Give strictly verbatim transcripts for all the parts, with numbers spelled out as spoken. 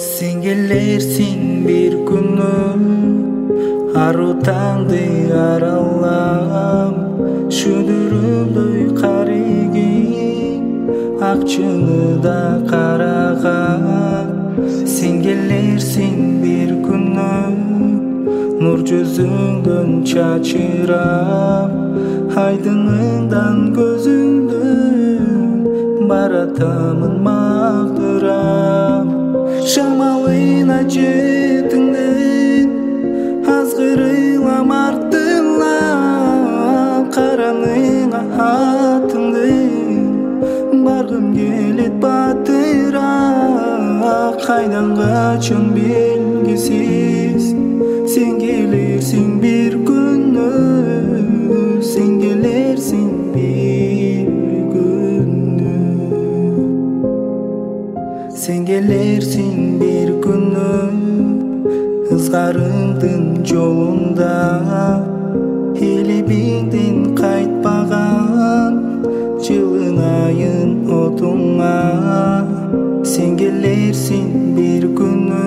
Sen gelersin bir günü, arı tаңды аралап, шүдүрүлдөй кариги акчыны да караган. Sen gelersin bir günü, нур жүзүңдөн чачырап, айдыңыңдан көзүңдөн баратамын мактырап. Шамалына жетиңден азгырыйлам артылап, караңыңа атыңдын баргым келет батыраак. Кайдан качам белгисиз, sen gelirsin bir günü, sen gelirsin bir günü. Sen gelirsin bir günü, ызгарыңдын жолунда элибиңден кайтпаган жылың айын отуңа. Sen gelirsin bir günü,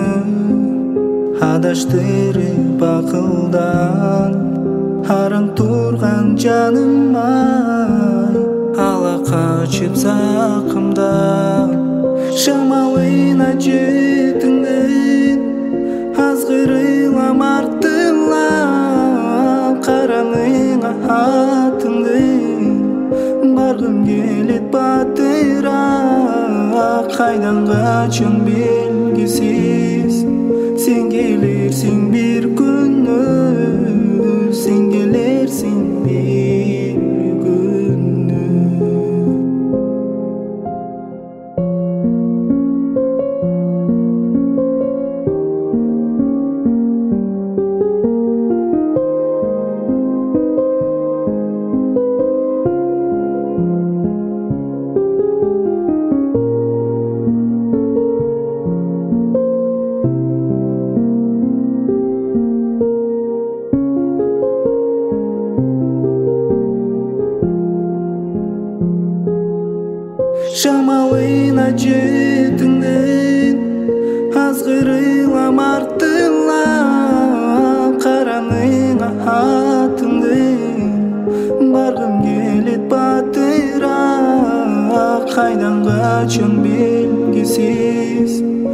адаштырып акылдан араң турган жаным ай, ала качып закымдан. Шамалына жетиңден азгырыйлам артылап, караңыңа атыңдын баргым келет батыраак. Кайдан качам белгисиз, sen gelirsin bir günü, sen gelirsin bir günü. Шамалына жетиңден азгырыйлам артылап, караңыңа атыңдын баргым келет батыраак. Кайдан качам белгисиз,